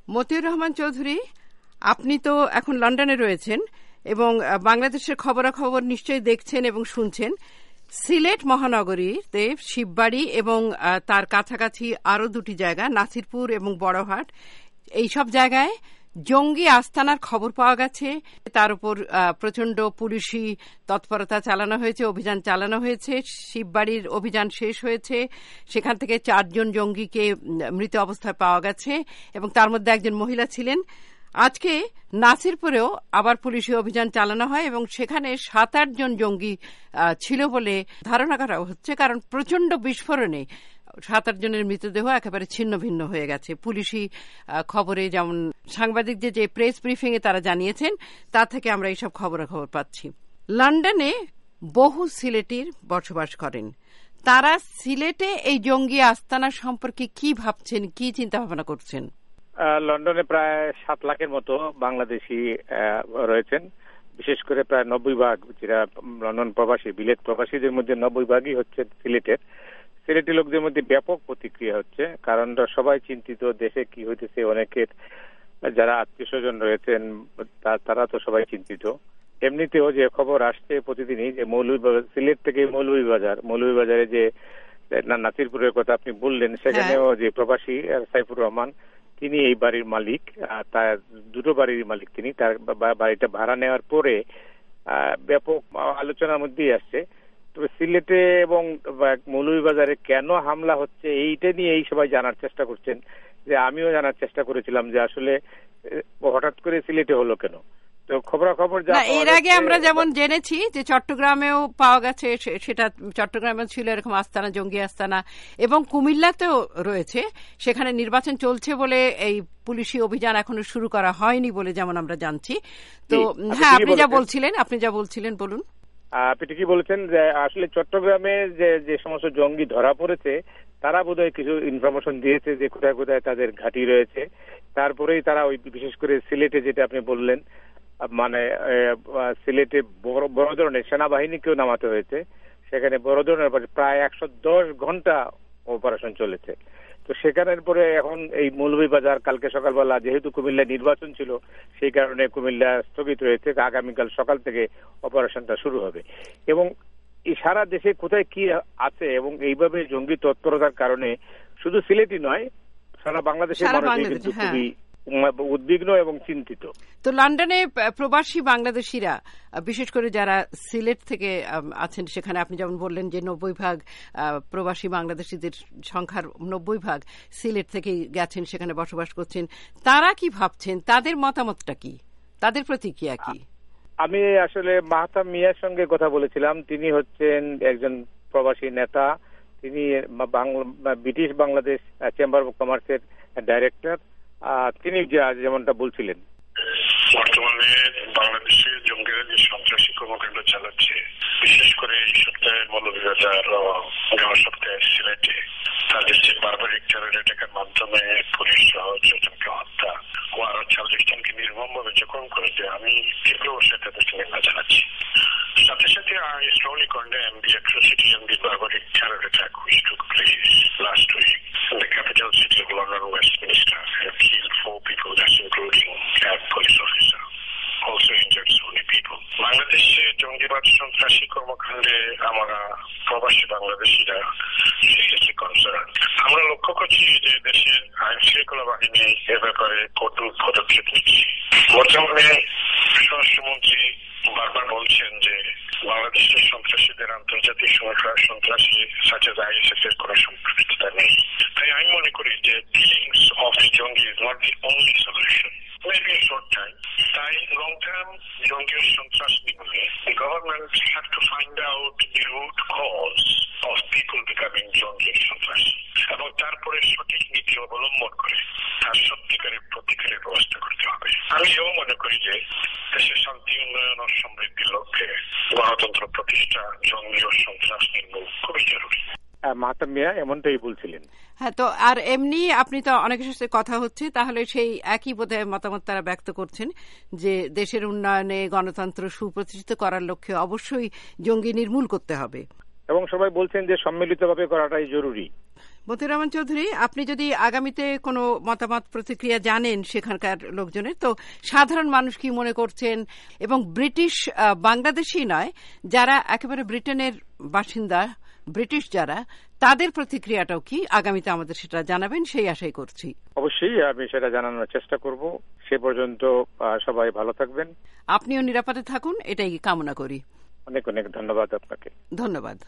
মতিউর রহমান চৌধুরী, আপনি তো এখন লন্ডনে রয়েছেন এবং বাংলাদেশের খবরাখবর নিশ্চয়ই দেখছেন এবং শুনছেন। সিলেট মহানগরীতে শিববাড়ি এবং তার কাছাকাছি আরো দুটি জায়গা, নাসিরপুর এবং বড়হাট, এই সব জায়গায় জঙ্গি আস্তানার খবর পাওয়া গেছে। তার উপর প্রচন্ড পুলিশি তৎপরতা চালানো হয়েছে, অভিযান চালানো হয়েছে। শিববাড়ির অভিযান শেষ হয়েছে, সেখান থেকে 4 জন জঙ্গিকে মৃত অবস্থায় পাওয়া গেছে এবং তার মধ্যে একজন মহিলা ছিলেন। আজকে নাসিরপুরেও আবার পুলিশি অভিযান চালানো হয় এবং সেখানে 7-8 জন জঙ্গি ছিল বলে ধারণা করা হচ্ছে, কারণ প্রচন্ড বিস্ফোরণে 7-8 জনের মৃতদেহ একেবারে ছিন্ন ভিন্ন হয়ে গেছে। পুলিশি খবরে, যেমন সাংবাদিকদের যে প্রেস ব্রিফিং এ তারা জানিয়েছেন, তা থেকে আমরা এইসব খবরাখবর পাচ্ছি। লন্ডনে বহু সিলেটির বসবাস করেন। তারা সিলেটে এই জঙ্গি আস্তানা সম্পর্কে কি ভাবছেন, কি চিন্তা ভাবনা করছেন? লন্ডনে প্রায় 7 লাখের মতো বাংলাদেশি রয়েছেন। বিশেষ করে প্রায় 90% যারা লন্ডন প্রবাসী, বিলেত প্রবাসীদের মধ্যে 90% হচ্ছে সিলেটের। সিলেটি লোকদের মধ্যে ব্যাপক প্রতিক্রিয়া হচ্ছে, কারণ সবাই চিন্তিত দেশে কি হইতেছে। অনেকের যারা আত্মীয় স্বজন রয়েছেন তারা তো সবাই চিন্তিত। এমনিতেও যে খবর আসছে প্রতিদিনই যে সিলেট থেকে মৌলভীবাজারে যে নাসিরপুরের কথা আপনি বললেন, সেখানেও যে প্রবাসী সাইফুর রহমান, তিনি এই বাড়ির মালিক। তার 2টো বাড়ির মালিক তিনি। তার বাড়িটা ভাড়া নেওয়ার পরে ব্যাপক আলোচনার মধ্যেই আসছে। তবে সিলেটে এবং মৌলভীবাজারে কেন হামলা হচ্ছে এইটা নিয়ে এই সবাই জানার চেষ্টা করছেন। যে আমিও জানার চেষ্টা করেছিলাম যে আসলে হঠাৎ করে সিলেটে হলো কেন। তো খবরাখবর এর আগে আমরা যেমন জেনেছি যে চট্টগ্রামেও পাওয়া গেছে, সেটা চট্টগ্রামে ছিল এরকম আস্তানা, জঙ্গি আস্তানা, এবং কুমিল্লাতেও রয়েছে। সেখানে নির্বাচন চলছে বলে এই পুলিশি অভিযান এখনো শুরু করা হয়নি বলে যেমন আমরা জানছি। তো হ্যাঁ, আপনি যা বলছিলেন বলুন। আপনি ঠিকই বলেছেন যে আসলে চট্টগ্রামে যে সমস্ত জঙ্গি ধরা পড়েছে তারা বোধহয় কিছু ইনফরমেশন দিয়েছে যে কোথায় কোথায় তাদের ঘাঁটি রয়েছে। তারপরেই তারা ওই বিশেষ করে সিলেটে, যেটা আপনি বললেন, মানে সিলেটে বড় ধরনের সেনাবাহিনীকেও নামাতে হয়েছে। সেখানে বড় ধরনের প্রায় 110 ঘন্টা অপারেশন চলেছে। তো সেখানের পরে এখন এই মৌলভীবাজার, কালকে সকালবেলা যেহেতু কুমিল্লায় নির্বাচন ছিল সেই কারণে কুমিল্লা স্থগিত রয়েছে। আগামীকাল সকাল থেকে অপারেশনটা শুরু হবে এবং সারা দেশে কোথায় কি আছে এবং এইভাবে জঙ্গি তৎপরতার কারণে শুধু সিলেটই নয়, সারা বাংলাদেশের মানুষ কিন্তু খুবই উদ্বিগ্ন এবং চিন্তিত। তো লন্ডনে প্রবাসী বাংলাদেশিরা, বিশেষ করে যারা সিলেট থেকে আছেন, সেখানে আপনি যেমন বললেন যে 90% প্রবাসী বাংলাদেশিদের সংখ্যার 90% সিলেট থেকে গেছেন, সেখানে বসবাস করছেন। তারা কি ভাবছেন, তাদের মতামতটা কি, তাদের প্রতিক্রিয়া কি? আমি আসলে মাহতাব মিয়ার সঙ্গে কথা বলেছিলাম। তিনি হচ্ছেন একজন প্রবাসী নেতা। তিনি ব্রিটিশ বাংলাদেশ চেম্বার অব কমার্সের ডাইরেক্টর। তিনি যেমনটা বলছিলেন, বর্তমানে বাংলাদেশে জঙ্গিরা যে সন্ত্রাসী কর্মকাণ্ড চালাচ্ছে, বিশেষ করে এই সপ্তাহে মৌলভীবাজার ও গত সপ্তাহে সিলেটে তাদের যে বারবারিক টেরর অ্যাটাকের মাধ্যমে পুলিশ সহ 6 জনকে হত্যা ও আরো 40 জনকে নির্মমভাবে জখম করেছে, আমি তীব্র তাদের নিন্দা জানাচ্ছি। সাথে সাথে I strongly condemn the atrocity and the barbaric terror attack which took place last week in the capital city of London, Westminster, and killed 4 people, that's including a police officer. Also injured so many people. বাংলাদেশে জঙ্গিবাদ সন্ত্রাসী কর্মকাণ্ডে আমরা প্রবাসী বাংলাদেশিরা seriously concern. আমরা লক্ষ্য করছি যে দেশের আইন শৃঙ্খলা বাহিনী এ ব্যাপারে কঠোর পদক্ষেপ নিচ্ছে। বর্তমানে স্বরাষ্ট্রমন্ত্রী বারবার বলছেন যে বাংলাদেশের সন্ত্রাসীদের আন্তর্জাতিক সন্ত্রাসী সাচ এজ ISIS এর কোন সম্পৃক্ততা নেই। তাই আমি মনে করি যে killings of the jongi is not the only solution, maybe a short time. তাই লং টার্ম জঙ্গি সন্ত্রাস নির্মূলে government have to find out the root cause of people becoming jongi সন্ত্রাসী এবং তারপরে সঠিক নীতি অবলম্বন করে তার সত্যিকারের প্রতিকারের ব্যবস্থা করতে হবে। আমি এও মনে করি যে দেশের শান্তি, উন্নয়ন ও সমৃদ্ধির লক্ষ্যে গণতন্ত্র প্রতিষ্ঠা, জঙ্গি ও সন্ত্রাস নির্মূল খুবই জরুরি। মাহতাব মিয়া এমনটাই বলছিলেন। হ্যাঁ, তো আর এমনি আপনি তো অনেকের সাথে কথা হচ্ছে, তাহলে সেই একই বোধহয় মতামত তারা ব্যক্ত করছেন যে দেশের উন্নয়নে গণতন্ত্র সুপ্রতিষ্ঠিত করার লক্ষ্যে অবশ্যই জঙ্গি নির্মূল করতে হবে এবং সবাই বলছেন যে সম্মিলিতভাবে করাটাই জরুরি। মতিউর রহমান চৌধুরী, আপনি যদি আগামীতে কোনো মতামত প্রতিক্রিয়া জানেন সেখানকার লোকজনের, তো সাধারণ মানুষ কি মনে করছেন, এবং ব্রিটিশ বাংলাদেশী নয়, যারা একেবারে ব্রিটেনের বাসিন্দা, ব্রিটিশ যারা, তাদের প্রতিক্রিয়াটাও কি আগামীতে আমাদের সেটা জানাবেন সেই আশাই করছি। অবশ্যই আমি সেটা জানানোর চেষ্টা করব। সে পর্যন্ত সবাই ভালো থাকবেন, আপনিও নিরাপদে থাকুন, এটাই কামনা করি। অনেক অনেক ধন্যবাদ আপনাকে। ধন্যবাদ।